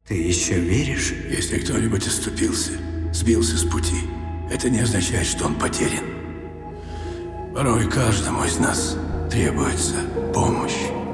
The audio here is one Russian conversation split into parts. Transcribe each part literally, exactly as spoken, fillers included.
Ты еще веришь? Если кто-нибудь оступился, сбился с пути, это не означает, что он потерян. Порой каждому из нас требуется помощь.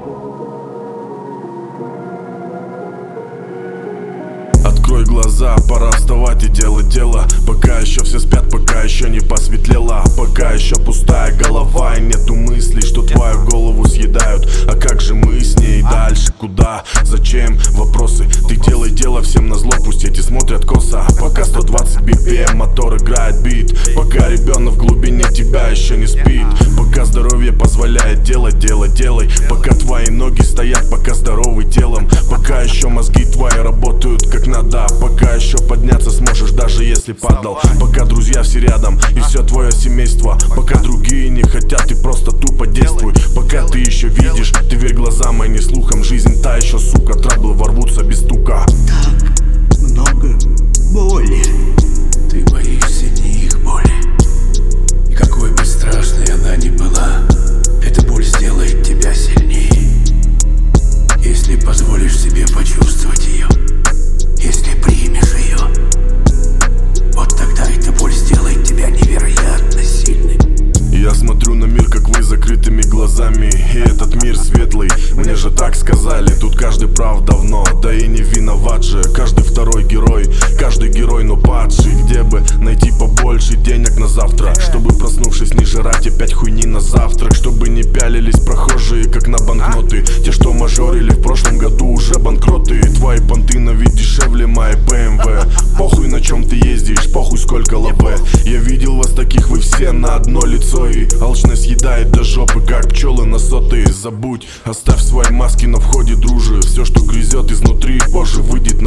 Открой глаза, пора вставать и делать дело. Пока еще все спят, пока еще не посветлело, пока еще пустая голова и нету мыслей, что твою голову съедают. А как же мы с ней дальше? Куда? Зачем? Вопросы. Ты делай дело, всем назло, пусть эти смотрят косо. Пока сто двадцать би пи эм, мотор играет бит. Пока ребенок в глубине тебя еще не спит. Пока здоровье позволяет делать, делай, делай. Пока твои ноги стоят, пока здоровый телом. Пока еще мозги твои работают как надо. Пока еще подняться сможешь, даже если падал. Пока друзья все рядом и все твое семейство. Пока другие не хотят, ты просто тупо действуй. Пока ты еще видишь, ты верь глазам, а не слухам. Жизнь та еще, сука, траблы ворвутся без стука. Так много боли. Ты боишься не их боли. И какой бы страшной она ни была, эта боль сделает тебя сильнее. Если позволишь себе почувствовать ее, если примешь ее, вот тогда эта боль сделает тебя невероятно сильным. Я смотрю на мир, как вы, закрытыми глазами. И этот мир светлый, мне же так сказали. Тут каждый прав давно, да и не виноват же. Каждый второй герой, каждый герой, но падший. Где бы найти побольше денег на завтра, чтобы, проснувшись, не жрать опять хуйни на завтрак. Чтобы не пялились прохожие, как на банкноты. Те, что мажорили в прошлом году, уже банкроты. Твои понты на вид дешевле моей бэ эм вэ. Похуй, на чем ты ездишь, похуй, сколько лаве. Я видел вас таких, вы все на одно лицо. И алчность съедает до жопы, как пчелы на соты. Забудь, оставь свои маски на входе, дружи. Все, что грызет изнутри, позже выйдет